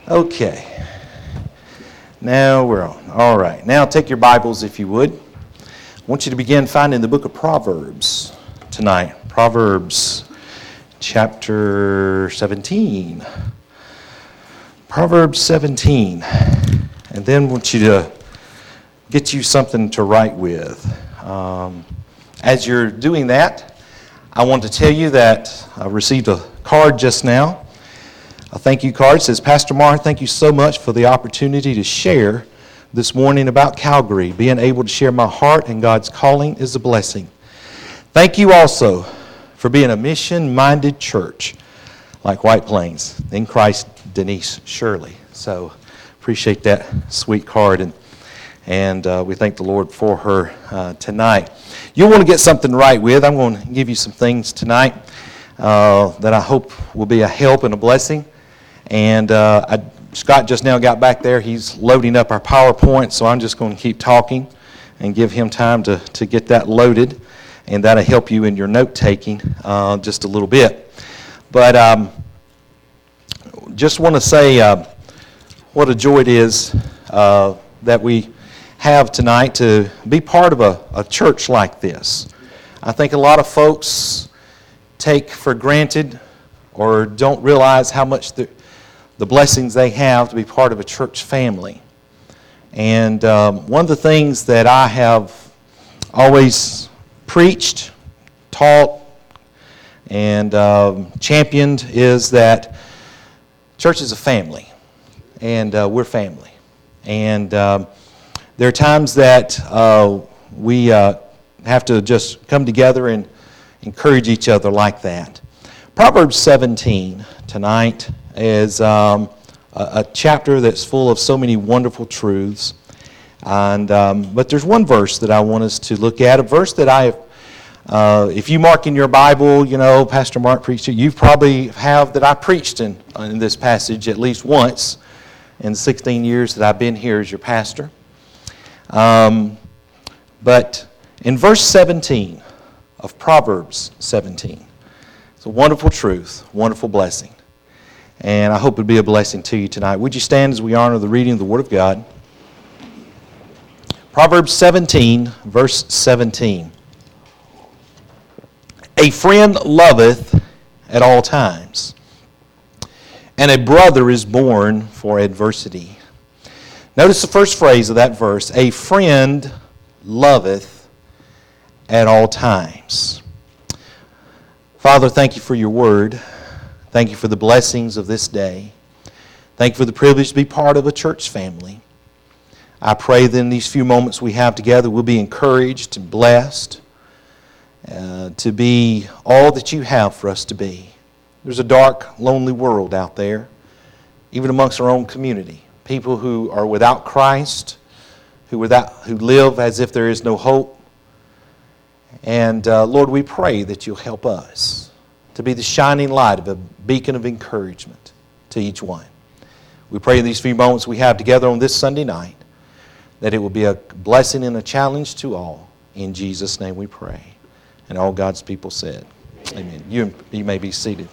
Okay. Now we're on. All right. Now take your Bibles, if you would. I want you to begin finding the book of Proverbs tonight. Proverbs chapter 17. Proverbs 17. And then I want you to get you something to write with. As you're doing that, I want to tell you that I received a card just now. A thank you card. It says, Pastor Mark, thank you so much for the opportunity to share this morning about Calgary. Being able to share my heart and God's calling is a blessing. Thank you also for being a mission-minded church like White Plains. In Christ, Denise Shirley. So appreciate that sweet card, and we thank the Lord for her tonight. You'll want to get something right with. I'm going to give you some things tonight that I hope will be a help and a blessing. And Scott just now got back there. He's loading up our PowerPoint, so I'm just going to keep talking and give him time to get that loaded, and that'll help you in your note-taking just a little bit. But just want to say what a joy it is that we have tonight to be part of a church like this. I think a lot of folks take for granted or don't realize how much the blessings they have to be part of a church family. And one of the things that I have always preached, taught, and championed is that church is a family, and we're family. And there are times that we have to just come together and encourage each other like that. Proverbs 17 tonight is a chapter that's full of so many wonderful truths. And but there's one verse that I want us to look at, a verse that if you mark in your Bible, you know, Pastor Mark preached it, you probably have that I preached in this passage at least once in the 16 years that I've been here as your pastor. But in verse 17 of Proverbs 17, it's a wonderful truth, wonderful blessing. And I hope it will be a blessing to you tonight. Would you stand as we honor the reading of the Word of God? Proverbs 17, verse 17. A friend loveth at all times, and a brother is born for adversity. Notice the first phrase of that verse. A friend loveth at all times. Father, thank you for your word. Thank you for the blessings of this day. Thank you for the privilege to be part of a church family. I pray that in these few moments we have together, we'll be encouraged and blessed to be all that you have for us to be. There's a dark, lonely world out there, even amongst our own community. People who are without Christ, who live as if there is no hope. And Lord, we pray that you'll help us to be the shining light of a beacon of encouragement to each one. We pray in these few moments we have together on this Sunday night that it will be a blessing and a challenge to all. In Jesus' name we pray. And all God's people said, amen. You may be seated.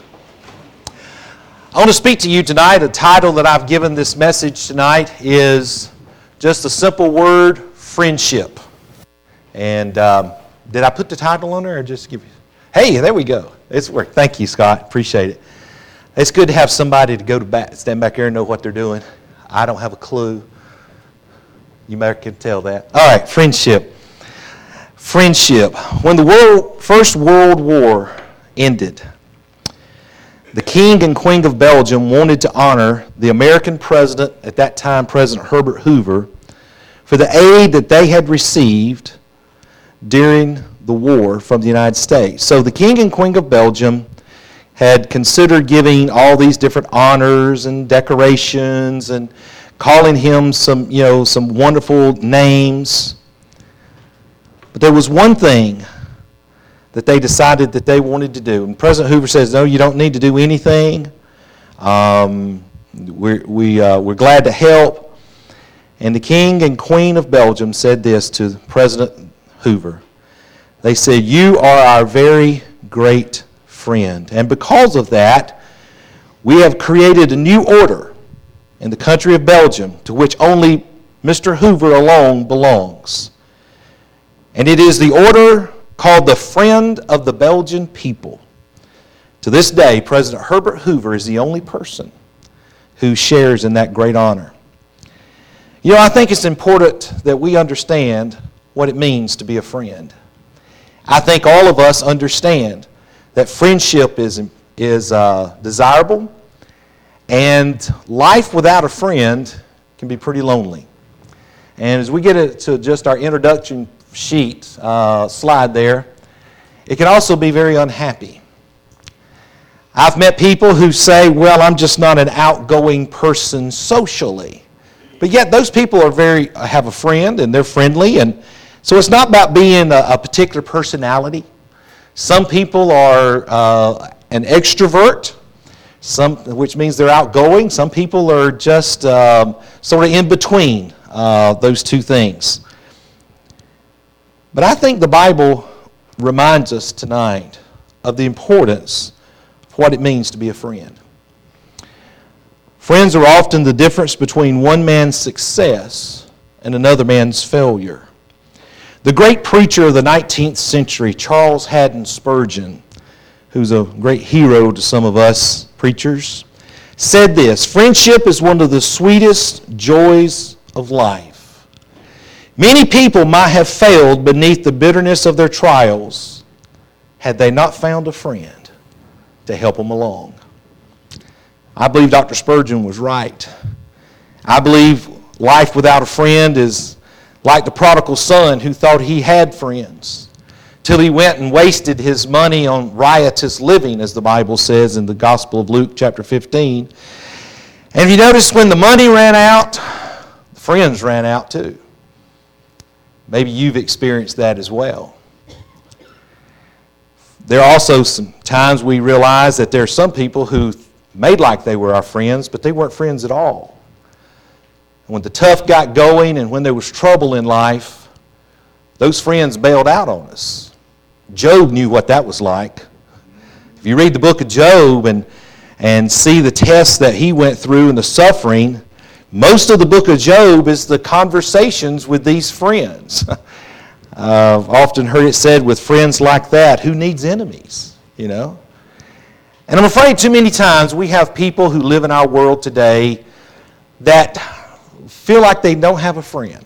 I want to speak to you tonight. The title that I've given this message tonight is just a simple word, friendship. And did I put the title on there or just give you? Hey, there we go. It's worked. Thank you, Scott. Appreciate it. It's good to have somebody to go to stand back there and know what they're doing. I don't have a clue. You may can tell that. All right, friendship. Friendship. When the First World War ended, the King and Queen of Belgium wanted to honor the American president, at that time President Herbert Hoover, for the aid that they had received during the war from the United States. So the King and Queen of Belgium had considered giving all these different honors and decorations and calling him some wonderful names. But there was one thing that they decided that they wanted to do. And President Hoover says, no, you don't need to do anything. We're glad to help. And the King and Queen of Belgium said this to President Hoover. They said, you are our very great friend. And because of that, we have created a new order in the country of Belgium, to which only Mr. Hoover alone belongs. And it is the order called the Friend of the Belgian People. To this day, President Herbert Hoover is the only person who shares in that great honor. You know, I think it's important that we understand what it means to be a friend. I think all of us understand that friendship is desirable, and life without a friend can be pretty lonely. And as we get to just our introduction sheet slide there, it can also be very unhappy. I've met people who say, well, I'm just not an outgoing person socially. But yet those people have a friend and they're friendly. And so it's not about being a particular personality. Some people are an extrovert, which means they're outgoing. Some people are just sort of in between those two things. But I think the Bible reminds us tonight of the importance of what it means to be a friend. Friends are often the difference between one man's success and another man's failure. The great preacher of the 19th century, Charles Haddon Spurgeon, who's a great hero to some of us preachers, said this: friendship is one of the sweetest joys of life. Many people might have failed beneath the bitterness of their trials had they not found a friend to help them along. I believe Dr. Spurgeon was right. I believe life without a friend is like the prodigal son who thought he had friends till he went and wasted his money on riotous living, as the Bible says in the Gospel of Luke chapter 15. And if you notice, when the money ran out, the friends ran out too. Maybe you've experienced that as well. There are also some times we realize that there are some people who made like they were our friends, but they weren't friends at all. And when the tough got going and when there was trouble in life, those friends bailed out on us. Job knew what that was like. If you read the book of Job and see the tests that he went through and the suffering, most of the book of Job is the conversations with these friends. I've often heard it said, with friends like that, who needs enemies, you know? And I'm afraid too many times we have people who live in our world today that feel like they don't have a friend.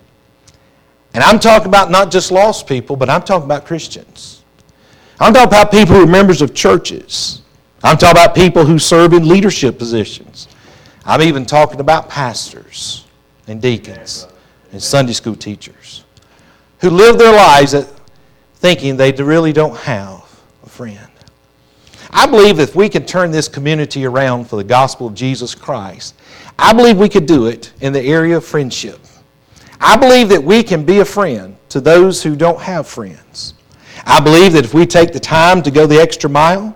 And I'm talking about not just lost people, but I'm talking about Christians. I'm talking about people who are members of churches. I'm talking about people who serve in leadership positions. I'm even talking about pastors and deacons and Sunday school teachers who live their lives thinking they really don't have a friend. I believe if we can turn this community around for the gospel of Jesus Christ, I believe we could do it in the area of friendship. I believe that we can be a friend to those who don't have friends. I believe that if we take the time to go the extra mile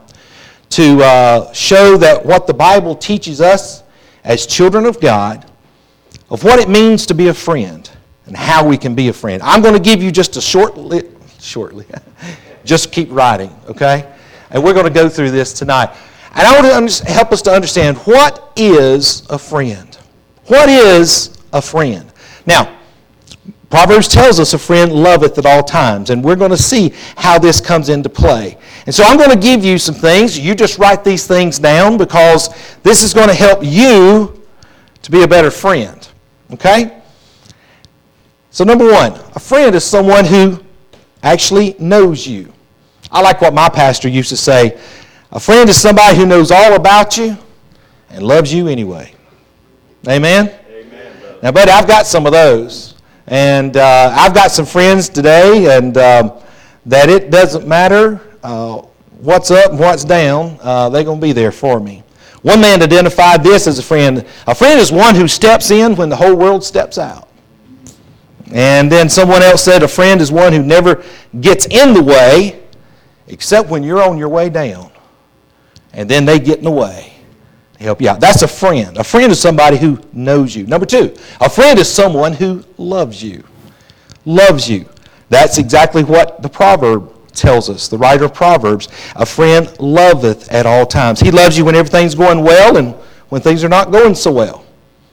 to show that what the Bible teaches us as children of God, of what it means to be a friend and how we can be a friend. I'm going to give you just a shortly, just keep writing, okay? And we're going to go through this tonight. And I want to help us to understand, what is a friend? What is a friend? Now, Proverbs tells us a friend loveth at all times, and we're going to see how this comes into play. And so I'm going to give you some things. You just write these things down because this is going to help you to be a better friend. Okay? So number one, a friend is someone who actually knows you. I like what my pastor used to say. A friend is somebody who knows all about you and loves you anyway. Amen? Amen, brother. Now, buddy, I've got some of those. And I've got some friends today, and that it doesn't matter what's up and what's down, they're going to be there for me. One man identified this as a friend. A friend is one who steps in when the whole world steps out. And then someone else said a friend is one who never gets in the way except when you're on your way down. And then they get in the way to help you out. That's a friend. A friend is somebody who knows you. Number two, a friend is someone who loves you. Loves you. That's exactly what the proverb tells us. The writer of Proverbs, a friend loveth at all times. He loves you when everything's going well and when things are not going so well.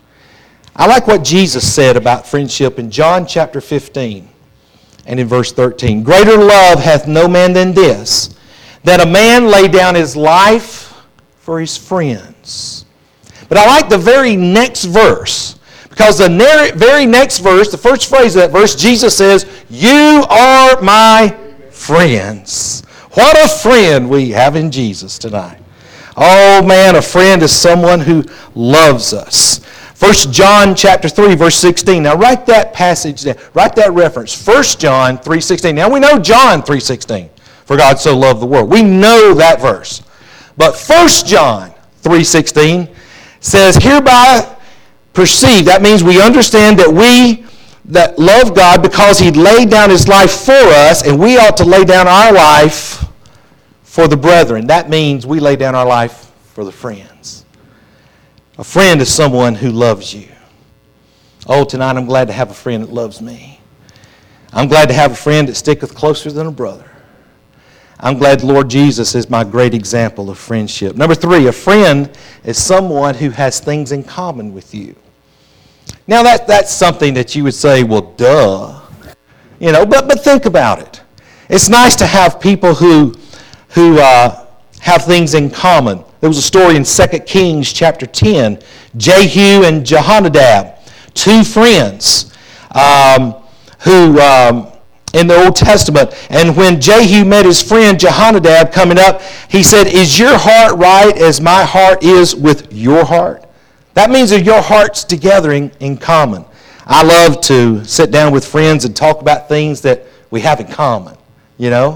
I like what Jesus said about friendship in John chapter 15 and in verse 13. Greater love hath no man than this, that a man lay down his life for his friends. But I like the very next verse, because the very next verse, the first phrase of that verse, Jesus says, you are my friends. What a friend we have in Jesus tonight. Oh man, a friend is someone who loves us. 1 John chapter 3, verse 16. Now write that passage down. Write that reference. 1 John 3:16. Now we know John 3:16. For God so loved the world. We know that verse. But 1 John 3:16 says, hereby perceive. That means we understand that we that love God because He laid down His life for us, and we ought to lay down our life for the brethren. That means we lay down our life for the friends. A friend is someone who loves you. Oh, tonight I'm glad to have a friend that loves me. I'm glad to have a friend that sticketh closer than a brother. I'm glad the Lord Jesus is my great example of friendship. Number 3, a friend is someone who has things in common with you. Now that's something that you would say, well, duh. But think about it. It's nice to have people who have things in common. There was a story in 2 Kings chapter 10. Jehu and Jehonadab, two friends who in the Old Testament. And when Jehu met his friend Jehonadab coming up, he said, is your heart right as my heart is with your heart? That means that your heart's together in common. I love to sit down with friends and talk about things that we have in common, and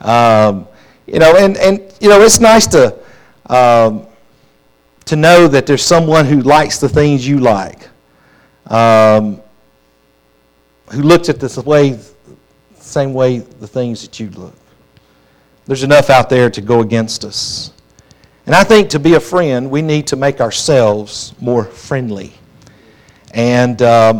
it's nice to know that there's someone who likes the things you like, who looks at this same way the things that you look. There's enough out there to go against us. And I think to be a friend, we need to make ourselves more friendly. And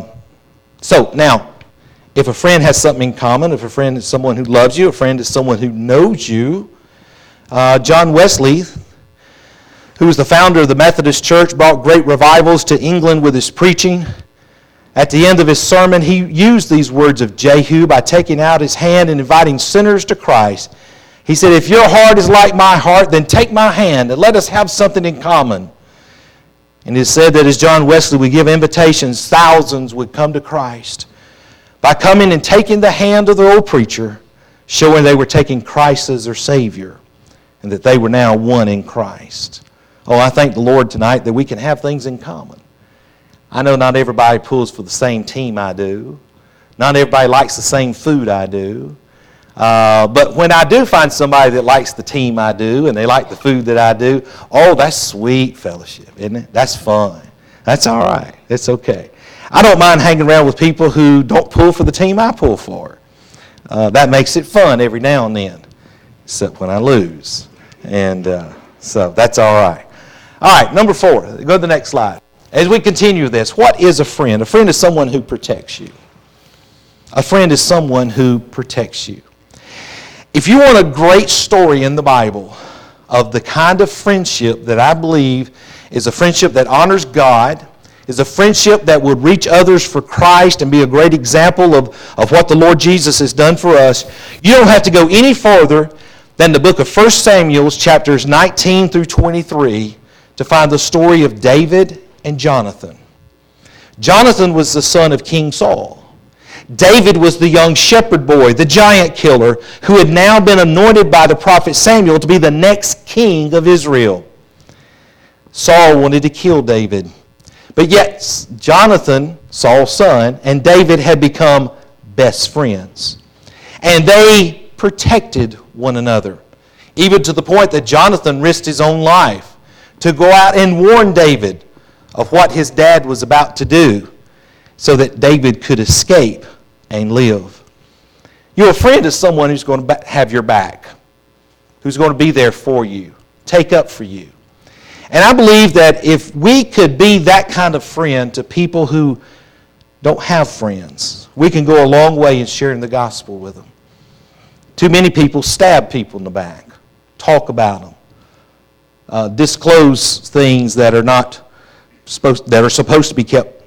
so now, if a friend has something in common, if a friend is someone who loves you, a friend is someone who knows you. John Wesley, who was the founder of the Methodist Church, brought great revivals to England with his preaching. At the end of his sermon, he used these words of Jehu by taking out his hand and inviting sinners to Christ. He said, if your heart is like my heart, then take my hand and let us have something in common. And it is said that as John Wesley would give invitations, thousands would come to Christ by coming and taking the hand of the old preacher, showing they were taking Christ as their Savior and that they were now one in Christ. Oh, I thank the Lord tonight that we can have things in common. I know not everybody pulls for the same team I do. Not everybody likes the same food I do. But when I do find somebody that likes the team I do and they like the food that I do, oh, that's sweet fellowship, isn't it? That's fun. That's all right. It's okay. I don't mind hanging around with people who don't pull for the team I pull for. That makes it fun every now and then, except when I lose. And so that's all right. All right, number 4. Go to the next slide. As we continue this, what is a friend? A friend is someone who protects you. A friend is someone who protects you. If you want a great story in the Bible of the kind of friendship that I believe is a friendship that honors God, is a friendship that would reach others for Christ and be a great example of what the Lord Jesus has done for us, you don't have to go any further than the book of 1 Samuel, chapters 19 through 23, to find the story of David and Jonathan. Jonathan was the son of King Saul. David was the young shepherd boy, the giant killer, who had now been anointed by the prophet Samuel to be the next king of Israel. Saul wanted to kill David. But yet, Jonathan, Saul's son, and David had become best friends. And they protected one another, even to the point that Jonathan risked his own life to go out and warn David of what his dad was about to do so that David could escape and live. Your friend is someone who's going to have your back, who's going to be there for you, take up for you. And I believe that if we could be that kind of friend to people who don't have friends, we can go a long way in sharing the gospel with them. Too many people stab people in the back, talk about them, disclose things that are supposed to be kept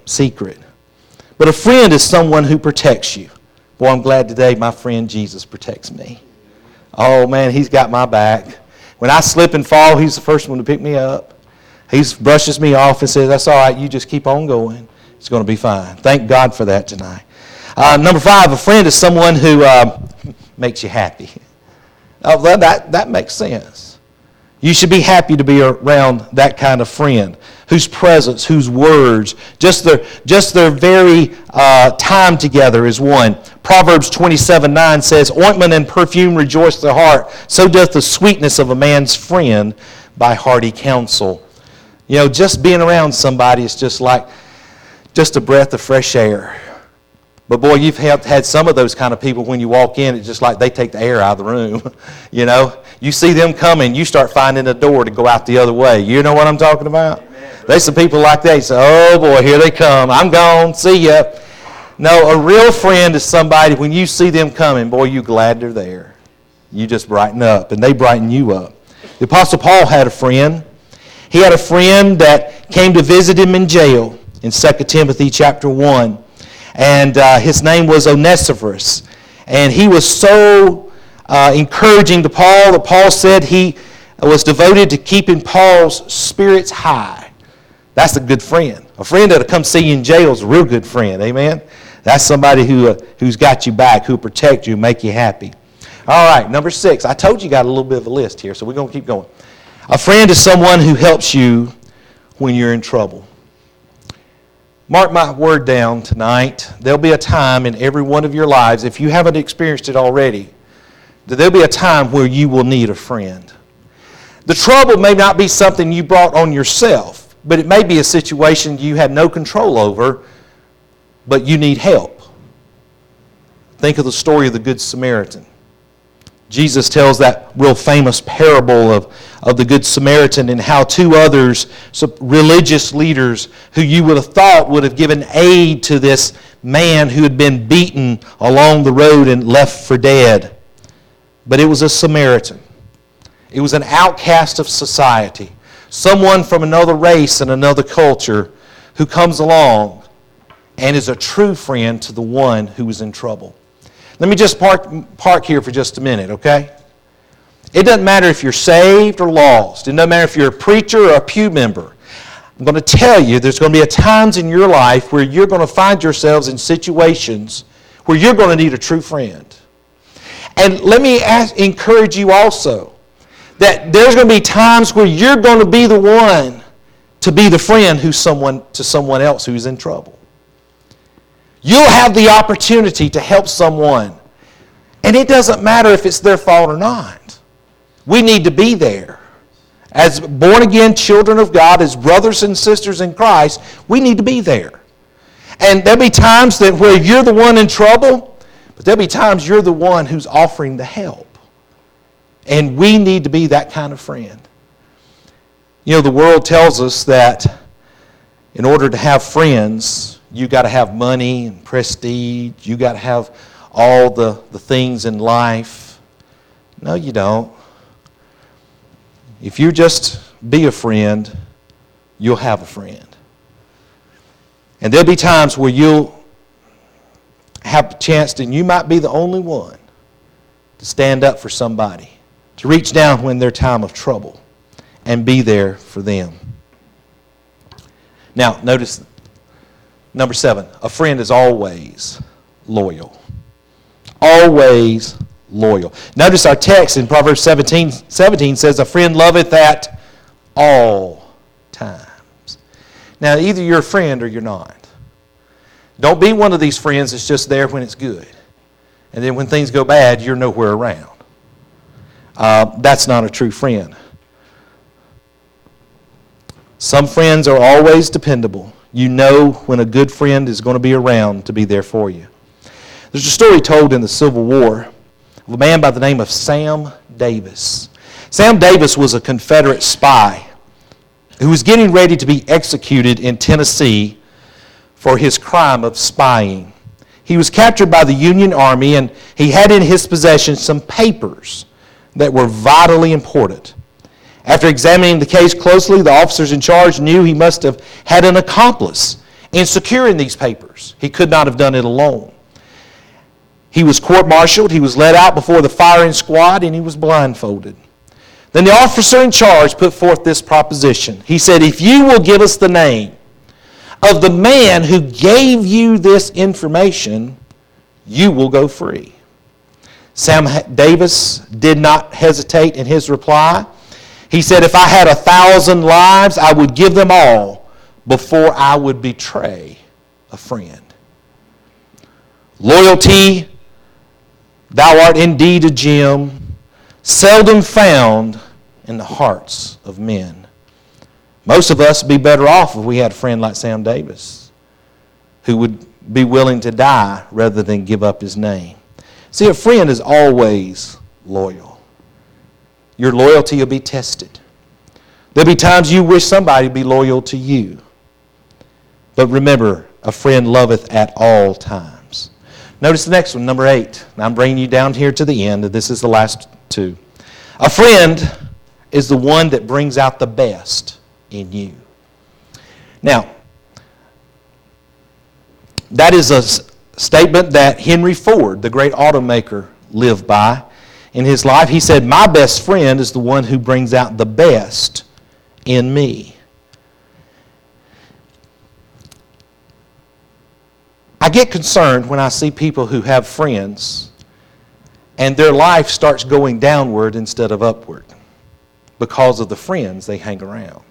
secret. But a friend is someone who protects you. Boy, I'm glad today my friend Jesus protects me. Oh, man, he's got my back. When I slip and fall, he's the first one to pick me up. He brushes me off and says, that's all right, you just keep on going. It's going to be fine. Thank God for that tonight. Number 5, a friend is someone who makes you happy. Oh, that makes sense. You should be happy to be around that kind of friend, whose presence, whose words, just their very time together is one. Proverbs 27:9 says, ointment and perfume rejoice the heart, so doth the sweetness of a man's friend by hearty counsel. You know, just being around somebody is just like just a breath of fresh air. But boy, you've had some of those kind of people when you walk in, it's just like they take the air out of the room. You know, you see them coming, you start finding a door to go out the other way. You know what I'm talking about? Amen. There's some people like that. You say, oh boy, here they come. I'm gone. See ya. No, a real friend is somebody, when you see them coming, boy, you're glad they're there. You just brighten up, and they brighten you up. The Apostle Paul had a friend. He had a friend that came to visit him in jail in 2 Timothy chapter 1. And his name was Onesiphorus. And he was so encouraging to Paul that Paul said he was devoted to keeping Paul's spirits high. That's a good friend. A friend that'll come see you in jail is a real good friend. Amen? That's somebody who's got you back, who'll protect you, make you happy. All right, number 6. I told you got a little bit of a list here, so we're going to keep going. A friend is someone who helps you when you're in trouble. Mark my word down tonight. There'll be a time in every one of your lives, if you haven't experienced it already, that there'll be a time where you will need a friend. The trouble may not be something you brought on yourself, but it may be a situation you had no control over, but you need help. Think of the story of the Good Samaritan. Jesus tells that real famous parable of the Good Samaritan and how 2 others, some religious leaders who you would have thought would have given aid to this man who had been beaten along the road and left for dead. But it was a Samaritan. It was an outcast of society. Someone from another race and another culture who comes along and is a true friend to the one who is in trouble. Let me just park here for just a minute, okay? It doesn't matter if you're saved or lost. It doesn't matter if you're a preacher or a pew member. I'm going to tell you there's going to be times in your life where you're going to find yourselves in situations where you're going to need a true friend. And let me encourage you also that there's going to be times where you're going to be the one to be the friend to someone else who's in trouble. You'll have the opportunity to help someone. And it doesn't matter if it's their fault or not. We need to be there. As born-again children of God, as brothers and sisters in Christ, we need to be there. And there'll be times where you're the one in trouble, but there'll be times you're the one who's offering the help. And we need to be that kind of friend. You know, the world tells us that in order to have friends, you got to have money and prestige. You got to have all the things in life. No, you don't. If you just be a friend, you'll have a friend. And there'll be times where you'll have a chance, and you might be the only one to stand up for somebody, to reach down when their time of trouble and be there for them. Now, notice number 7, a friend is always loyal. Always loyal. Notice our text in Proverbs 17 says, a friend loveth at all times. Now, either you're a friend or you're not. Don't be one of these friends that's just there when it's good. And then when things go bad, you're nowhere around. That's not a true friend. Some friends are always dependable. You know when a good friend is going to be around to be there for you. There's a story told in the Civil War of a man by the name of Sam Davis. Sam Davis was a Confederate spy who was getting ready to be executed in Tennessee for his crime of spying. He was captured by the Union Army, and he had in his possession some papers that were vitally important. After examining the case closely, the officers in charge knew he must have had an accomplice in securing these papers. He could not have done it alone. He was court-martialed, he was led out before the firing squad, and he was blindfolded. Then the officer in charge put forth this proposition. He said, if you will give us the name of the man who gave you this information, you will go free. Sam Davis did not hesitate in his reply. He said, if I had 1,000 lives, I would give them all before I would betray a friend. Loyalty, thou art indeed a gem, seldom found in the hearts of men. Most of us would be better off if we had a friend like Sam Davis, who would be willing to die rather than give up his name. See, a friend is always loyal. Your loyalty will be tested. There'll be times you wish somebody would be loyal to you. But remember, a friend loveth at all times. Notice the next one, number 8. Now I'm bringing you down here to the end, and this is the last two. A friend is the one that brings out the best in you. Now, that is a statement that Henry Ford, the great automaker, lived by in his life. He said, my best friend is the one who brings out the best in me. I get concerned when I see people who have friends and their life starts going downward instead of upward because of the friends they hang around.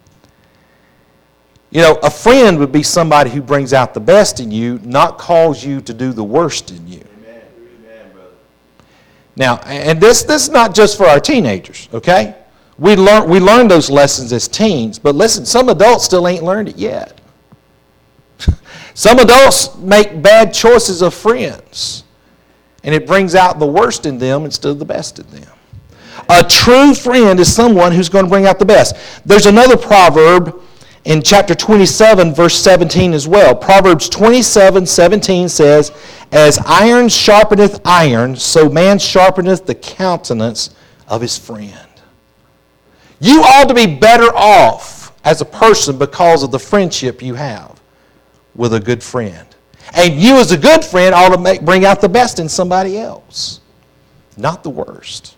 You know, a friend would be somebody who brings out the best in you, not cause you to do the worst in you. Amen. Amen, brother. Now, and this is not just for our teenagers, okay? We learn those lessons as teens, but listen, some adults still ain't learned it yet. Some adults make bad choices of friends, and it brings out the worst in them instead of the best in them. A true friend is someone who's going to bring out the best. There's another proverb in chapter 27, verse 17 as well. Proverbs 27:17 says, as iron sharpeneth iron, so man sharpeneth the countenance of his friend. You ought to be better off as a person because of the friendship you have with a good friend. And you as a good friend ought to bring out the best in somebody else, not the worst.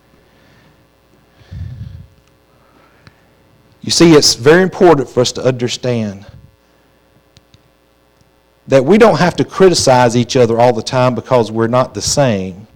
You see, it's very important for us to understand that we don't have to criticize each other all the time because we're not the same.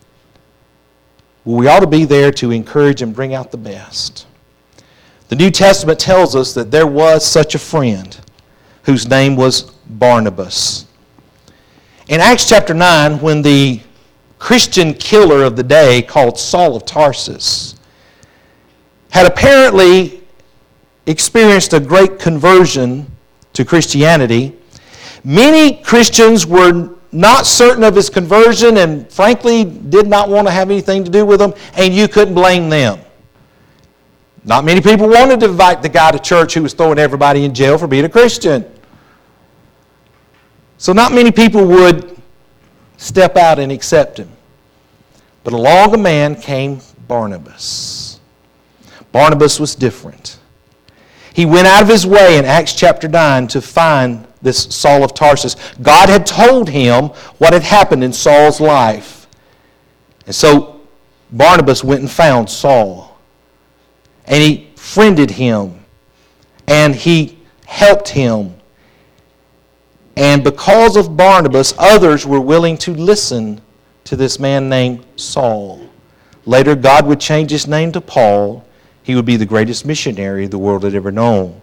We ought to be there to encourage and bring out the best. The New Testament tells us that there was such a friend whose name was Barnabas. In Acts chapter 9, when the Christian killer of the day called Saul of Tarsus had apparently experienced a great conversion to Christianity, many Christians were not certain of his conversion and frankly did not want to have anything to do with him, and you couldn't blame them. Not many people wanted to invite the guy to church who was throwing everybody in jail for being a Christian. So not many people would step out and accept him. But along a man came Barnabas. Barnabas was different. He went out of his way in Acts chapter 9 to find this Saul of Tarsus. God had told him what had happened in Saul's life. And so Barnabas went and found Saul. And he friended him. And he helped him. And because of Barnabas, others were willing to listen to this man named Saul. Later, God would change his name to Paul. He would be the greatest missionary the world had ever known.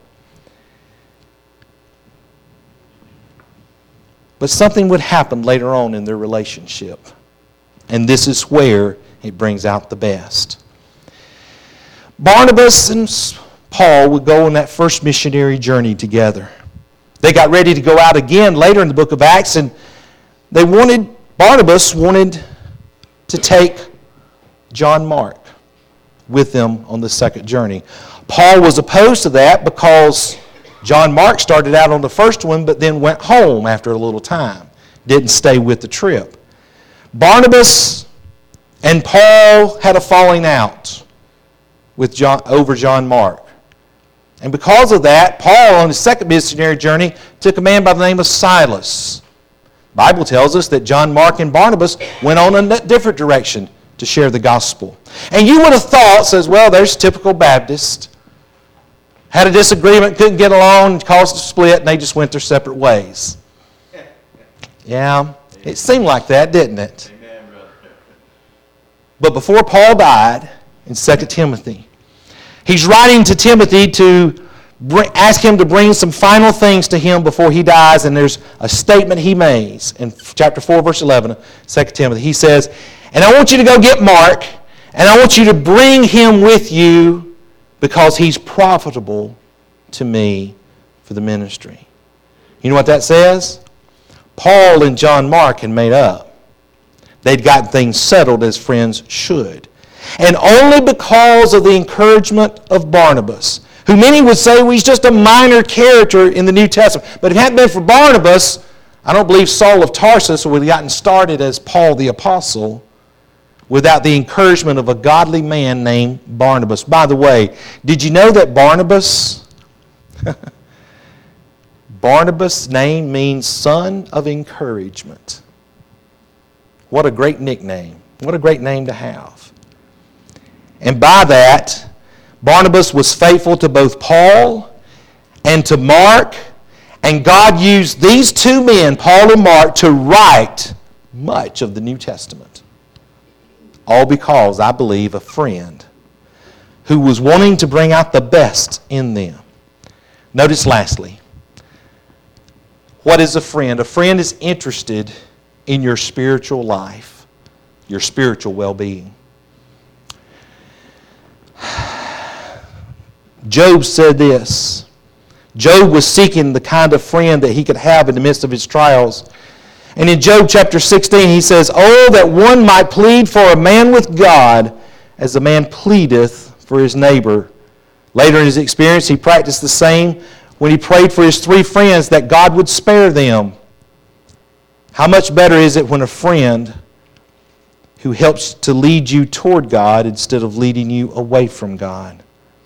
But something would happen later on in their relationship. And this is where it brings out the best. Barnabas and Paul would go on that first missionary journey together. They got ready to go out again later in the book of Acts, and Barnabas wanted to take John Mark with them on the second journey. Paul was opposed to that because John Mark started out on the first one but then went home after a little time. Didn't stay with the trip. Barnabas and Paul had a falling out over John Mark. And because of that, Paul, on his second missionary journey, took a man by the name of Silas. The Bible tells us that John Mark and Barnabas went on a different direction to share the gospel. And you would have thought, says, well, there's typical Baptist. Had a disagreement, couldn't get along, caused a split, and they just went their separate ways. Yeah, it seemed like that, didn't it? Amen, brother. But before Paul died, in 2 Timothy, he's writing to Timothy to ask him to bring some final things to him before he dies, and there's a statement he makes in chapter 4, verse 11 of 2 Timothy. He says, and I want you to go get Mark, and I want you to bring him with you because he's profitable to me for the ministry. You know what that says? Paul and John Mark had made up. They'd gotten things settled as friends should. And only because of the encouragement of Barnabas, who many would say was just a minor character in the New Testament. But if it hadn't been for Barnabas, I don't believe Saul of Tarsus would have gotten started as Paul the Apostle without the encouragement of a godly man named Barnabas. By the way, did you know that Barnabas' name means son of encouragement? What a great nickname. What a great name to have. And by that, Barnabas was faithful to both Paul and to Mark, and God used these two men, Paul and Mark, to write much of the New Testament. All because, I believe, a friend who was wanting to bring out the best in them. Notice lastly, what is a friend? A friend is interested in your spiritual life, your spiritual well-being. Job said this. Job was seeking the kind of friend that he could have in the midst of his trials. And in Job chapter 16, he says, oh, that one might plead for a man with God as a man pleadeth for his neighbor. Later in his experience, he practiced the same when he prayed for his three friends that God would spare them. How much better is it when a friend who helps to lead you toward God instead of leading you away from God?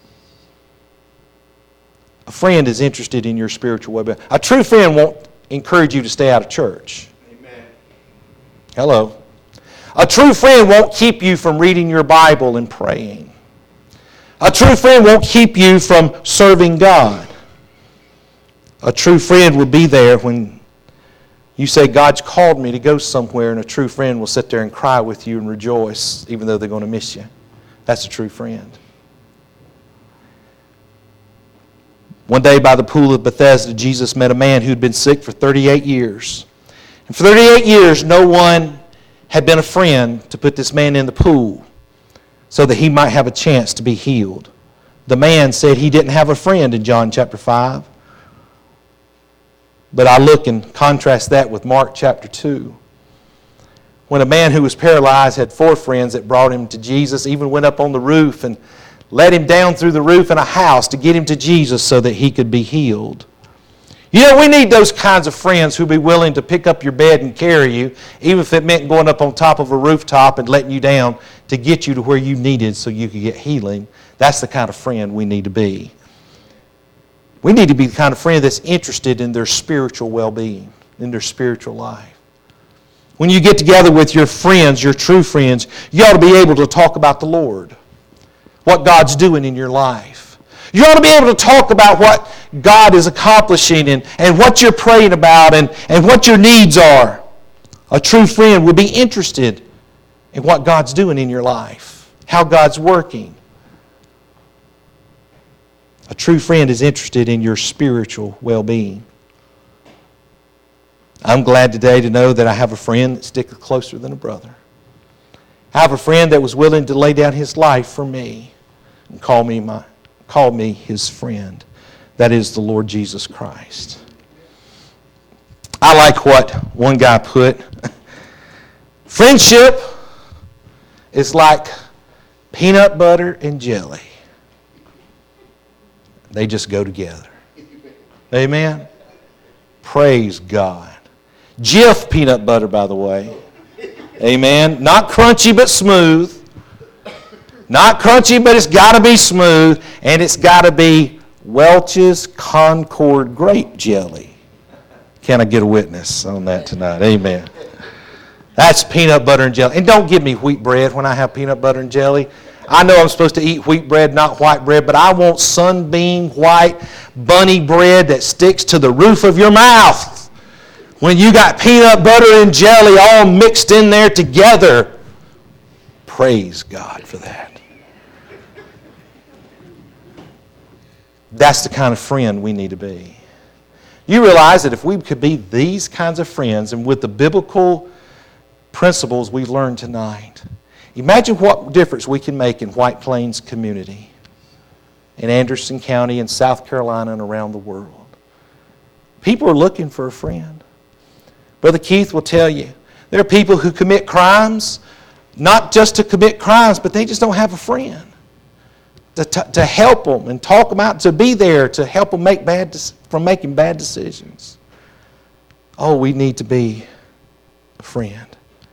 A friend is interested in your spiritual well-being. A true friend won't encourage you to stay out of church. Amen. Hello. A true friend won't keep you from reading your Bible and praying. A true friend won't keep you from serving God. A true friend will be there when you say, God's called me to go somewhere, and a true friend will sit there and cry with you and rejoice, even though they're going to miss you. That's a true friend. One day by the pool of Bethesda, Jesus met a man who had been sick for 38 years. And for 38 years, no one had been a friend to put this man in the pool so that he might have a chance to be healed. The man said he didn't have a friend in John chapter 5. But I look and contrast that with Mark chapter 2. When a man who was paralyzed had 4 friends that brought him to Jesus, even went up on the roof and let him down through the roof in a house to get him to Jesus so that he could be healed. You know, we need those kinds of friends who be willing to pick up your bed and carry you, even if it meant going up on top of a rooftop and letting you down to get you to where you needed so you could get healing. That's the kind of friend we need to be. We need to be the kind of friend that's interested in their spiritual well-being, in their spiritual life. When you get together with your friends, your true friends, you ought to be able to talk about the Lord, what God's doing in your life. You ought to be able to talk about what God is accomplishing and what you're praying about and what your needs are. A true friend would be interested in what God's doing in your life, how God's working. A true friend is interested in your spiritual well-being. I'm glad today to know that I have a friend that sticks closer than a brother. I have a friend that was willing to lay down his life for me and call me his friend. That is the Lord Jesus Christ. I like what one guy put. Friendship is like peanut butter and jelly. They just go together. Amen? Praise God. Jif peanut butter, by the way. Amen? Not crunchy, but smooth. Not crunchy, but it's got to be smooth. And it's got to be Welch's Concord grape jelly. Can I get a witness on that tonight? Amen. That's peanut butter and jelly. And don't give me wheat bread when I have peanut butter and jelly. I know I'm supposed to eat wheat bread, not white bread, but I want sunbeam white bunny bread that sticks to the roof of your mouth. When you got peanut butter and jelly all mixed in there together. Praise God for that. That's the kind of friend we need to be. You realize that if we could be these kinds of friends and with the biblical principles we've learned tonight, imagine what difference we can make in White Plains community, in Anderson County, in South Carolina, and around the world. People are looking for a friend. Brother Keith will tell you, there are people who commit crimes, not just to commit crimes, but they just don't have a friend to help them and talk them out, to be there to help them from making bad decisions. Oh, we need to be a friend.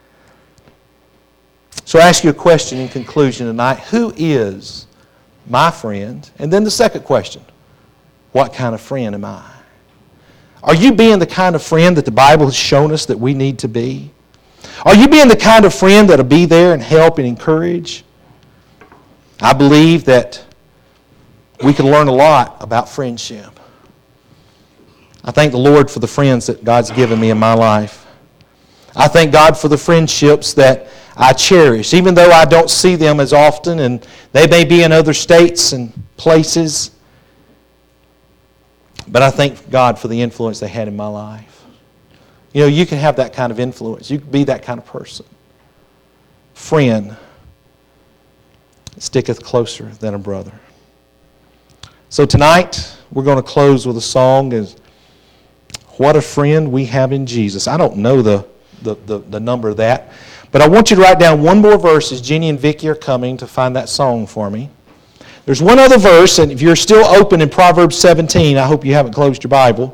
So I ask you a question in conclusion tonight. Who is my friend? And then the second question, what kind of friend am I? Are you being the kind of friend that the Bible has shown us that we need to be? Are you being the kind of friend that will be there and help and encourage? I believe that we can learn a lot about friendship. I thank the Lord for the friends that God's given me in my life. I thank God for the friendships that I cherish, even though I don't see them as often, and they may be in other states and places. But I thank God for the influence they had in my life. You know, you can have that kind of influence. You can be that kind of person. Friend sticketh closer than a brother. So tonight, we're going to close with a song as What a Friend We Have in Jesus. I don't know the number of that, but I want you to write down one more verse as Jenny and Vicki are coming to find that song for me. There's one other verse, and if you're still open in Proverbs 17, I hope you haven't closed your Bible.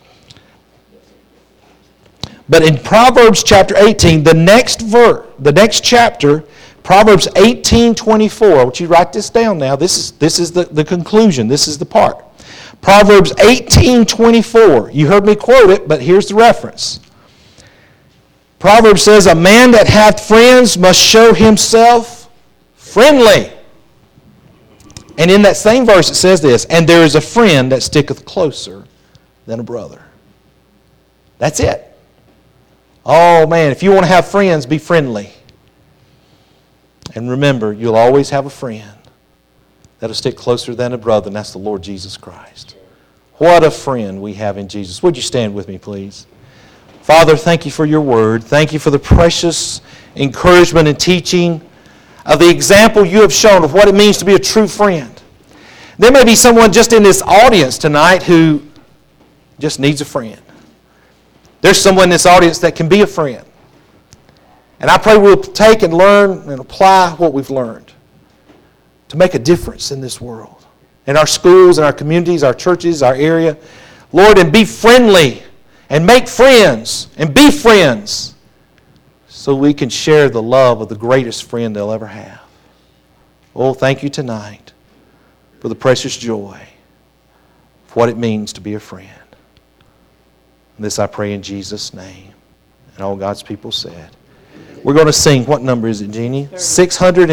But in Proverbs chapter 18, the next chapter, Proverbs 18:24. I want you to write this down now. This is the conclusion. This is the part. Proverbs 18:24. You heard me quote it, but here's the reference. Proverbs says, a man that hath friends must show himself friendly. And in that same verse it says this, and there is a friend that sticketh closer than a brother. That's it. Oh man, if you want to have friends, be friendly. And remember, you'll always have a friend that'll stick closer than a brother, and that's the Lord Jesus Christ. What a friend we have in Jesus. Would you stand with me, please? Father, thank you for your word. Thank you for the precious encouragement and teaching of the example you have shown of what it means to be a true friend. There may be someone just in this audience tonight who just needs a friend. There's someone in this audience that can be a friend. And I pray we'll take and learn and apply what we've learned to make a difference in this world, in our schools, in our communities, our churches, our area. Lord, and be friendly and make friends and be friends so we can share the love of the greatest friend they'll ever have. Oh, thank you tonight for the precious joy of what it means to be a friend. And this I pray in Jesus' name. And all God's people said. We're going to sing. What number is it, Jeannie? 600.